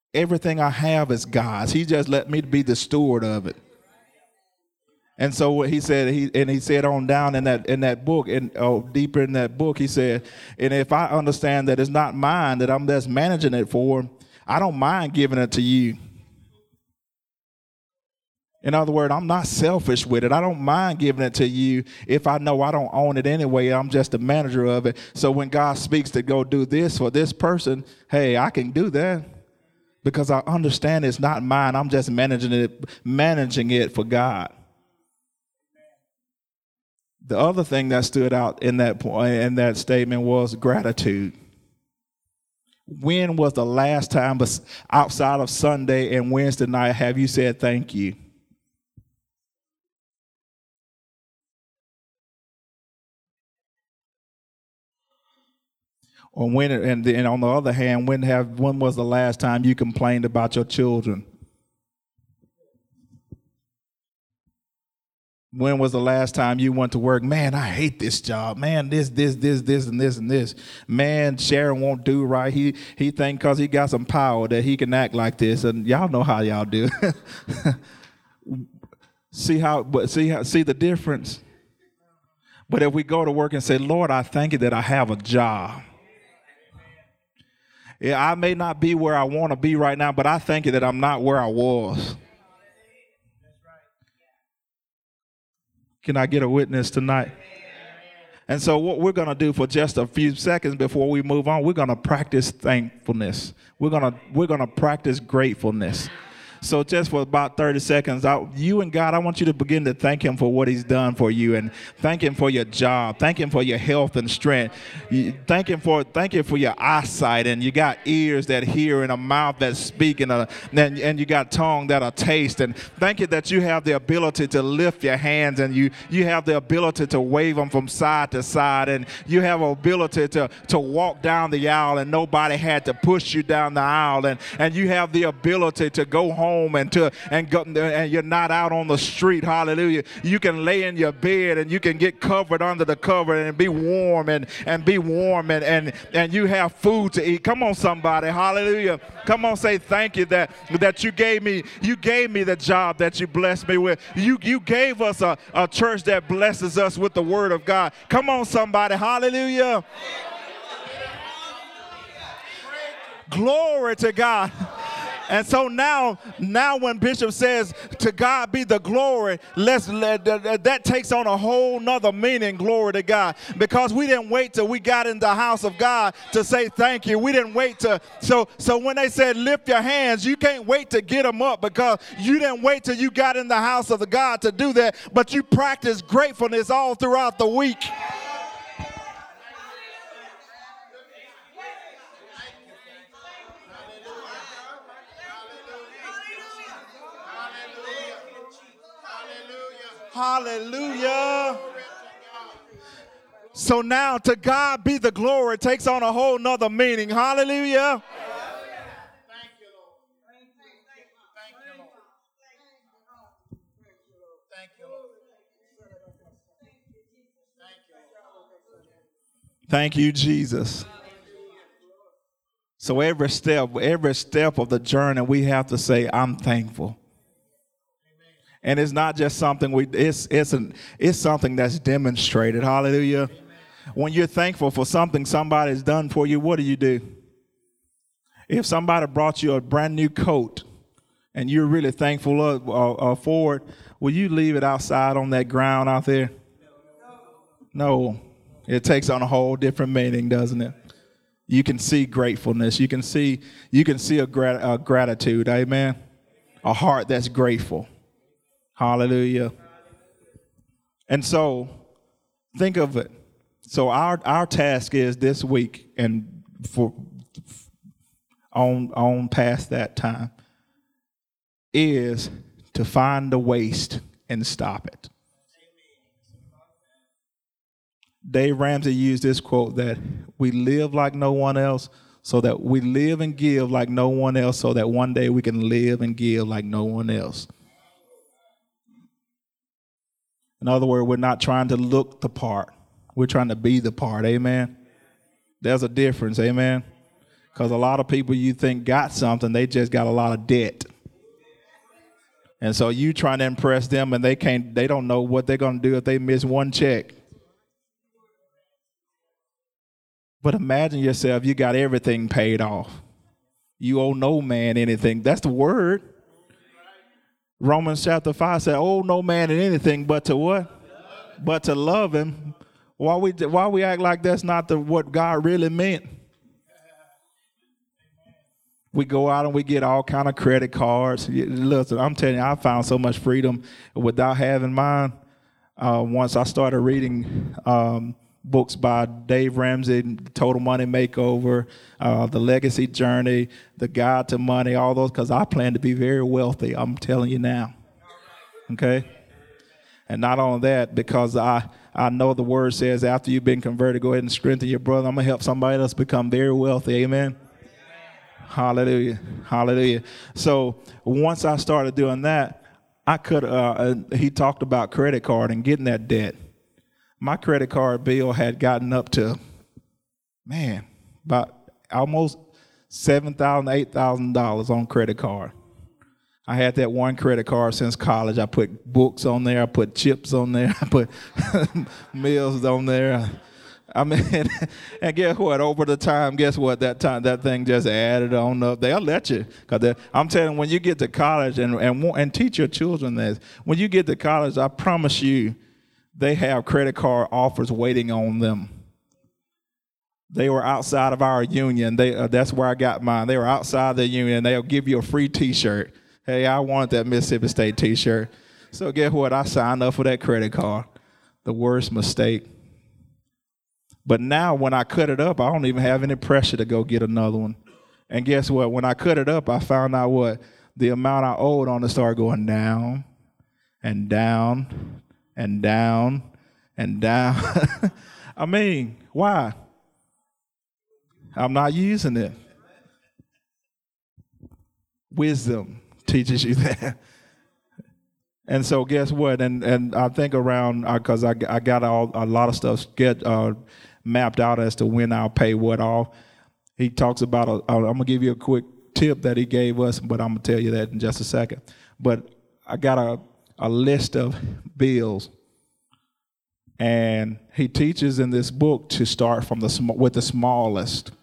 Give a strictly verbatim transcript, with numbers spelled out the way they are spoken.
Everything I have is God's. He just let me be the steward of it. And so what he said, he and he said on down in that in that book, and oh, deeper in that book, he said, and if I understand that it's not mine, that I'm just managing it for, I don't mind giving it to you. In other words, I'm not selfish with it. I don't mind giving it to you if I know I don't own it anyway. I'm just the manager of it. So when God speaks to go do this for this person, hey, I can do that because I understand it's not mine. I'm just managing it, managing it for God. The other thing that stood out in that point, in that statement was gratitude. When was the last time outside of Sunday and Wednesday night have you said thank you? Or when, and, and on the other hand, when have when was the last time you complained about your children? When was the last time you went to work? Man, I hate this job. Man, this, this, this, this, and this, and this. Man, Sharon won't do right. He he think because he got some power that he can act like this. And y'all know how y'all do. see how, but see how, see the difference. But if we go to work and say, Lord, I thank you that I have a job. Yeah, I may not be where I want to be right now, but I thank you that I'm not where I was. Can I get a witness tonight? And so what we're going to do for just a few seconds before we move on, we're going to practice thankfulness. We're going to we're going to practice gratefulness. So just for about thirty seconds, I, you and God, I want you to begin to thank him for what he's done for you, and thank him for your job. Thank him for your health and strength. You, thank him for thank you for your eyesight, and you got ears that hear and a mouth that speak, and, a, and, and you got tongue that'll taste. And thank you that you have the ability to lift your hands, and you, you have the ability to wave them from side to side, and you have the ability to, to walk down the aisle and nobody had to push you down the aisle, and, and you have the ability to go home and to and go and you're not out on the street. Hallelujah. You can lay in your bed and you can get covered under the cover and be warm and and be warm and and and you have food to eat. Come on, somebody. Hallelujah. Come on, say thank you that that you gave me you gave me the job that you blessed me with. You you gave us a, a church that blesses us with the word of God. Come on, somebody. Hallelujah. Glory to God. And so now, now when Bishop says, to God be the glory, let's let, that, that takes on a whole nother meaning, glory to God. Because we didn't wait till we got in the house of God to say thank you. We didn't wait to, so, so when they said lift your hands, you can't wait to get them up because you didn't wait till you got in the house of the God to do that, but you practiced gratefulness all throughout the week. Hallelujah. So now to God be the glory takes on a whole nother meaning. Hallelujah. Thank you, Lord. Thank you, Lord. Thank you, Lord. Thank you, Jesus. So every step, every step of the journey, we have to say, I'm thankful. And it's not just something we, it's, it's, an, it's something that's demonstrated. Hallelujah. Amen. When you're thankful for something somebody's done for you, what do you do? If somebody brought you a brand new coat and you're really thankful uh, uh, for it, will you leave it outside on that ground out there? No. It takes on a whole different meaning, doesn't it? You can see gratefulness. You can see, you can see a, grat- a gratitude. Amen. A heart that's grateful. Hallelujah. And so think of it. So our, our task is this week and for on on past that time is to find the waste and stop it. Dave Ramsey used this quote that we live like no one else so that we live and give like no one else so that one day we can live and give like no one else. In other words, we're not trying to look the part. We're trying to be the part. Amen. There's a difference. Amen. Because a lot of people you think got something, they just got a lot of debt. And so you trying to impress them, and they can't, they don't know what they're going to do if they miss one check. But imagine yourself, you got everything paid off. You owe no man anything. That's the word. Romans chapter five said, owe no man anything but to what? But to love him. Why we why we act like that's not the what God really meant? We go out and we get all kind of credit cards. Listen, I'm telling you, I found so much freedom without having mine. Uh, once I started reading um, books by Dave Ramsey, Total Money Makeover, uh, The Legacy Journey, The Guide to Money, all those, because I plan to be very wealthy. I'm telling you now. Okay? And not only that, because I, I know the word says after you've been converted, go ahead and strengthen your brother. I'm going to help somebody else become very wealthy. Amen? Hallelujah. Hallelujah. So once I started doing that, I could, uh, he talked about credit card and getting that debt. My credit card bill had gotten up to, man, about almost seven thousand dollars, eight thousand dollars on credit card. I had that one credit card since college. I put books on there. I put chips on there. I put meals on there. I mean, and guess what? Over the time, guess what? That time, that thing just added on up. They'll let you. Cause I'm telling you, when you get to college, and, and, and teach your children this, when you get to college, I promise you, they have credit card offers waiting on them. They were outside of our union. They uh, that's where I got mine. They were outside the union. They'll give you a free T-shirt. Hey, I wanted that Mississippi State T-shirt. So guess what? I signed up for that credit card. The worst mistake. But now when I cut it up, I don't even have any pressure to go get another one. And guess what? When I cut it up, I found out what? The amount I owed on it started going down and down and down and down. I mean, why? I'm not using it. Wisdom teaches you that. And so guess what? And and I think around, because I, I got all, a lot of stuff get uh, mapped out as to when I'll pay what off. He talks about, a, I'm going to give you a quick tip that he gave us, but I'm going to tell you that in just a second. But I got a, a list of bills. And he teaches in this book to start from the sm- with the smallest.